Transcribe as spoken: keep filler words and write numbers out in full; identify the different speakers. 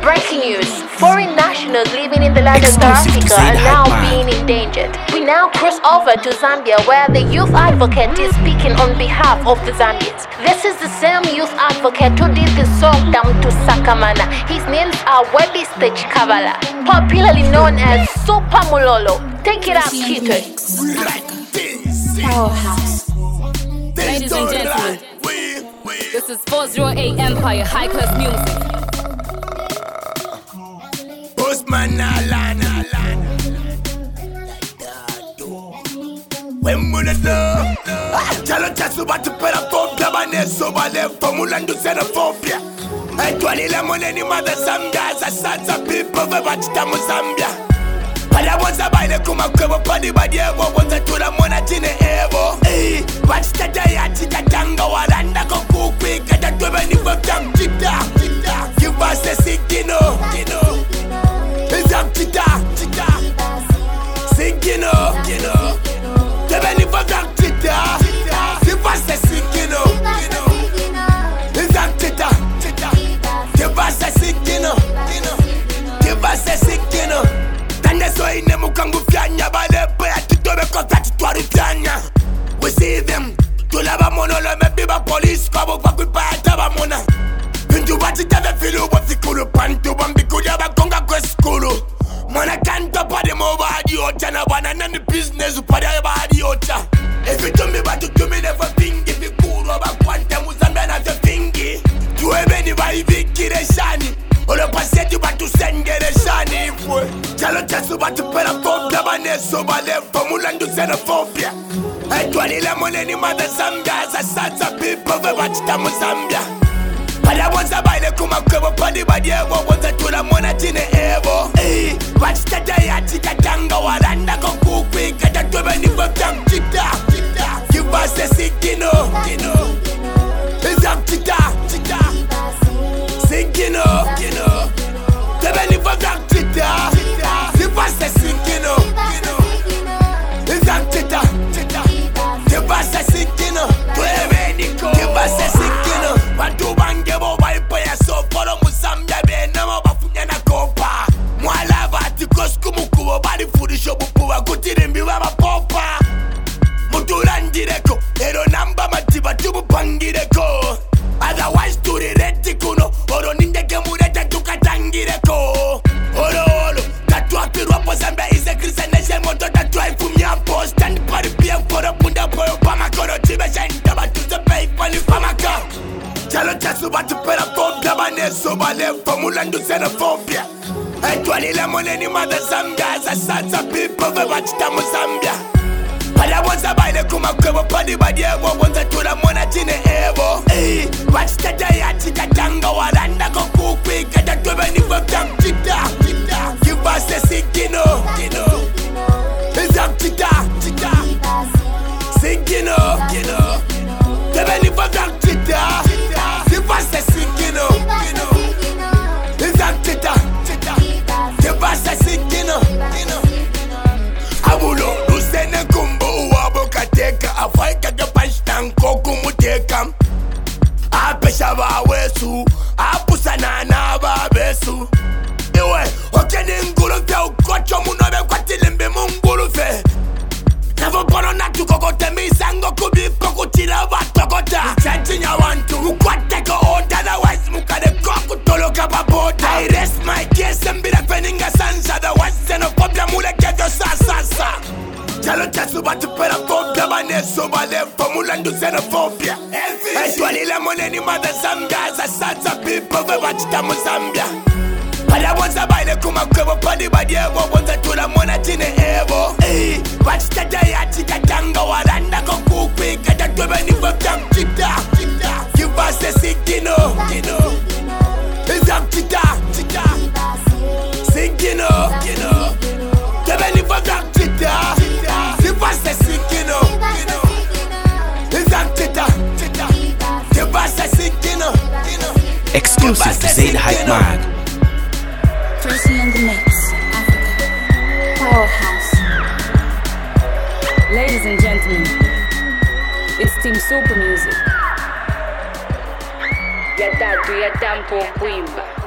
Speaker 1: Breaking news. Foreign nationals living in the land of South Africa are now being endangered. We now cross over to Zambia, where the youth advocate is speaking on behalf of the Zambians. This is the same youth advocate who did the song Down to Sakamana. His names are Webiste Chikavala, popularly known as Super Mulolo. Take it up, Kito.
Speaker 2: Powerhouse. Ladies and gentlemen, this is four oh eight Empire High Class Music.
Speaker 3: Postman Alana, Alana. When will it know? Chalo chasu batu pera phobia baneso bale formula ndu xenophobia. Etwali la moneni mother Zambia zasatsa people ve bachita mu Zambia. Pala bonza baile kuma kwebo padi badievo bonza tula mona chine evo. Eh, bachita jaya chita tanga waranda kokukwi kata twebe ni fobia chita. Give us a sikino, kino. It's up chita, chita. Sikino, kino. Twebe ni fobia chita. Give us a sikino, kino. It's up chita, chita. Give us a sikino, kino. Give us a sikino. So in the Mukangu Fianya, by the Paya to Tobacco Tatuari Fianya. We see them to Lava Monola, maybe by police, Cabo Pakupa, Tabamona. When you watch it, I feel what the Kuru Panto, Bambikuya, Conga School. Mona can't top of them over the Ochana, one and the business of the Ocha. If you tell me what to do, me never think if you cool over Quantum Muzamana the Fingy. You have anybody, Vicky Shani. Olo passetti batu sengere shani fwe. Chalo chasu batu pera phobia baneso bale formula ndu xenophobia. Etwali la moneni mother Zambia zasatsa people ve bachita mu Zambia. Pala bonza baile kuma kwebo padi badievo bonza tula mona chine evo. Eh, bachita jaya chika tanga waranda kokukwi kata twebe ni fobia chita. Give us a sikino, kino. It's up chita, chita. Sikino, kino. Twebe ni fobia chita. Give us a sikino, kino. It's up chita, chita. Give us a sikino. Twebe ni ko. Give us a sikino. Bantu bangebo baipoya so foro musambia benamo bafunya na kopa. Mwala bati koskumukubo bari fudisho bupuwa kutirimbi waba popa. Muturandireko, ero namba matiba tubu pangireko. Otherwise to the retikuno, oro nindeke murete tukatangireko. Oro oro, tatu apirwa po Zambia is a Christian nation moto tatu haifumia po. Stand pari pia mkoro punda poyo pamakoro tibe shainda batu zepe ipali pamaka. Chalo chasu batu pera phobia baneso bale formula ndu xenophobia. Etwali la moneni mother Zambia zasatsa people ve bachita mu Zambia. Pala bonza baile kuma kwebo padi badievo bonza tula mona chine evo. Eh, bachita jaya chika tanga waranda kokukwi kata twebe ni fobia chita. Give us a sikino, kino. It's up chita, chita. Sikino, kino. Twebe ni fobia chita. Give us a sikino, kino. It's up chita, chita. Give us a sikino, kino. Abulo, Lusene Kumbo, Abokateka, Africa, the Pashtan, Kokumuteka. Apeshava Wesu, Apusanana Babesu. Ewe, Okene Ngulufe, Kocho Munobe, Quatilimbe Mungulufe. Never Bonona to Kokote, me Sango Kubi, Pokutila, Batokota. Chanting, I want to Quateko, otherwise Mukade Kokutolo Kapapota. I rest my case and be the Peninga Sansa, the Western of Popla Muleka Sasa. Chalo chasu batu pera phobia baneso bale formula ndu xenophobia. Etwali la moneni mother Zambia zasatsa people ve bachita mu Zambia. Pala bonza baile kuma kwebo padi badievo bonza tula mona chine evo. Eh, bachita jaya chika tanga waranda kokukwi kata twebe ni fobia chita. Give us a sikino, kino. It's up chita, chita. Sikino, kino. Twebe ni fobia chita. Give us a sikino, kino. It's up chita, chita. Give us a sikino, kino.
Speaker 4: Exclusive to Zaid Hype Mag.
Speaker 2: Tracy in the mix, Africa. Powerhouse. Ladies and gentlemen, it's Team Super Music.
Speaker 1: Ya tatu ya tampo kuimba.